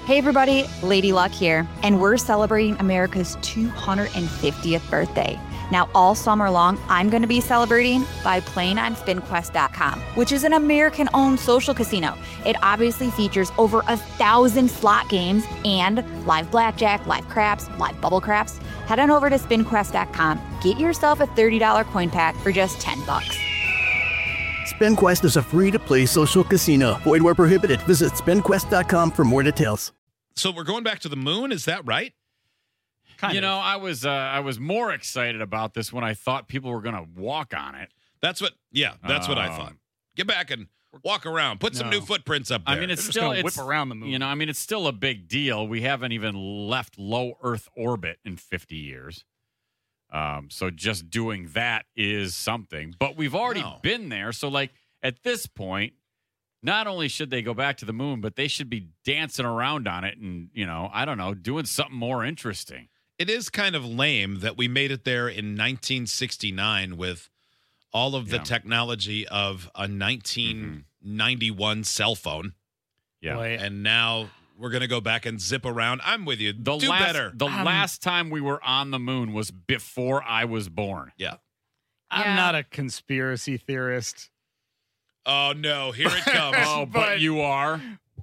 Hey everybody, Lady Luck here, and we're celebrating America's 250th birthday. Now, all summer long, I'm going to be celebrating by playing on SpinQuest.com, which is an American-owned social casino. It obviously features over 1,000 slot games and live blackjack, live craps, live bubble craps. Head on over to SpinQuest.com. Get yourself a $30 coin pack for just $10. SpinQuest is a free-to-play social casino. Void where prohibited. Visit SpinQuest.com for more details. So we're going back to the moon, is that right? Kind of. I was more excited about this when I thought people were going to walk on it. That's what I thought. Get back and walk around. Put some new footprints up there. I mean, it's They're still just gonna whip around the moon. It's still a big deal. We haven't even left low Earth orbit in 50 years. So just doing that is something. But we've already been there. So, like, at this point, not only should they go back to the moon, but they should be dancing around on it and, I don't know, doing something more interesting. It is kind of lame that we made it there in 1969 with all of the technology of a 1991 cell phone. Yeah. Boy, And now we're going to go back and zip around. I'm with you. Do better. The last time we were on the moon was before I was born. Yeah. I'm not a conspiracy theorist. Oh, no. Here it comes. But you are.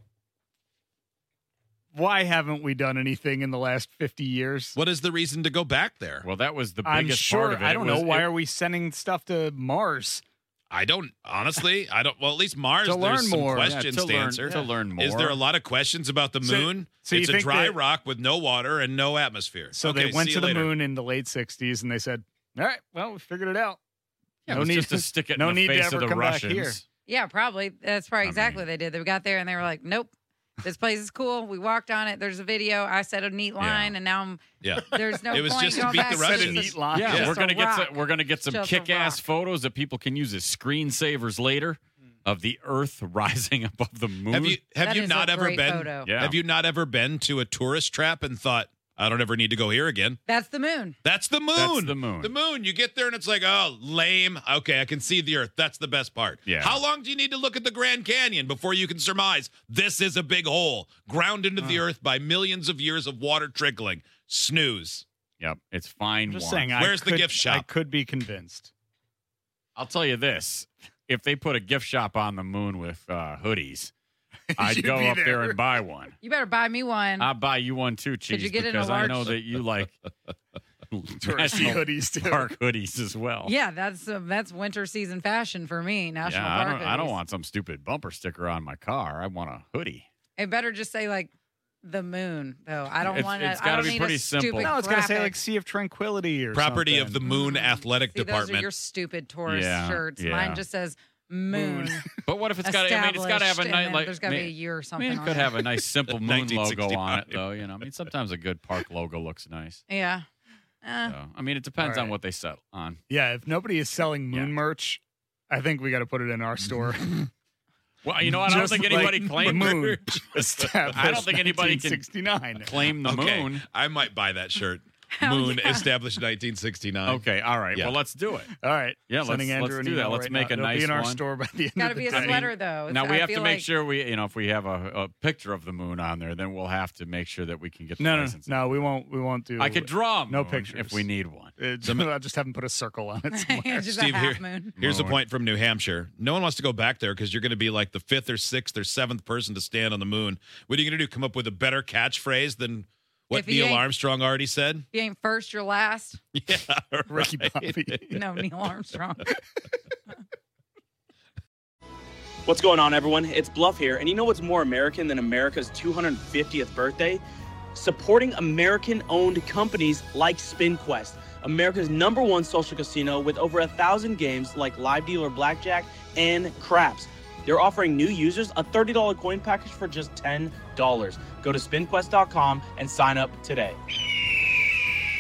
Why haven't we done anything in the last 50 years? What is the reason to go back there? Well, that was the I'm biggest sure. part of it. I don't know. Why are we sending stuff to Mars? I don't, honestly, well, at least Mars, To learn there's some more. questions to answer. To learn more. Is there a lot of questions about the moon? so you it's a think dry that- rock with no water and no atmosphere. So Okay, they went see to you the later. moon in the late 60s, and they said, all right, well, we figured it out. Yeah, it was just to stick it no in the need to face ever of the come back Russians. here. Yeah, probably. That's probably exactly what they did. They got there and they were like, nope, this place is cool. We walked on it. There's a video. I said a neat line, and now there's no It was point just to going beat back. the Said a Russians. neat line. Yeah, Just we're gonna get some Just a kick-ass rock. photos that people can use as screensavers later of the Earth rising above the moon. Have That you is not a ever great been? photo. Yeah. Have you not ever been to a tourist trap and thought, I don't ever need to go here again? That's the moon. That's the moon. That's the moon. The moon. You get there and it's like, oh, lame. Okay, I can see the Earth. That's the best part. Yeah. How long do you need to look at the Grand Canyon before you can surmise this is a big hole ground into the Earth by millions of years of water trickling? Snooze. Yep, it's fine. I'm just once. saying, Where's the gift shop? I could be convinced. I'll tell you this: if they put a gift shop on the moon with hoodies, I'd You'd go be up there there. and buy one. You better buy me one. I'll buy you one too, Cheese, you get it in a because I large- know that you like Touristy National hoodies, too. Park hoodies as well. Yeah, that's winter season fashion for me. National Park. I don't hoodies. want some stupid bumper sticker on my car. I want a hoodie. It better just say like the moon, though. I don't want to. it's I gotta don't be need pretty a simple. stupid No, it's going to say, graphic. like, Sea of Tranquility or Property something. of the Moon Athletic See, those are Department. your stupid tourist Yeah, shirts. yeah. Mine just says moon. But what if it's got? I mean, it's got to have a established, nice and like. there's got to be a year or I something. mean, it on could it. have a nice simple moon logo on it, 1965. though. I mean, sometimes a good park logo looks nice. Yeah. So, I mean, it depends All on right. what they settle on. Yeah, if nobody is selling moon Yeah. merch, I think we got to put it in our store. Well, you know what? I don't Just think like anybody the claimed moon. Established I don't think anybody can 1969. claim the Okay, moon. I might buy that shirt. Hell Moon yeah. established 1969. Okay, all right. Yeah. Well, let's do it. All right. Yeah, Sending let's Andrew an do that. email Let's right make now. a It'll nice be in our one. store by the end Got to of be the a day. sweater though. Now I we have to feel make like- sure if we have a picture of the moon on there, then we'll have to make sure that we can get the No, license. no, we won't do. I could draw a No moon pictures. if we need one. I'll just have him put a circle on it somewhere. Just Steve, a half here- moon. Here's a Moon. point from New Hampshire. No one wants to go back there because you're going to be like the 5th or 6th or 7th person to stand on the moon. What are you going to do? Come up with a better catchphrase than what If he Neil ain't- Armstrong already said? If you ain't first, you're last. Yeah, Ricky right. Bobby. No, Neil Armstrong. What's going on, everyone? It's Bluff here, and you know what's more American than America's 250th birthday? Supporting American-owned companies like SpinQuest, America's #1 social casino with over 1,000 games like live dealer blackjack and craps. They're offering new users a $30 coin package for just $10. Go to SpinQuest.com and sign up today.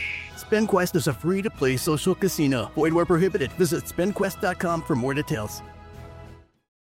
SpinQuest is a free-to-play social casino. Void where prohibited. Visit SpinQuest.com for more details.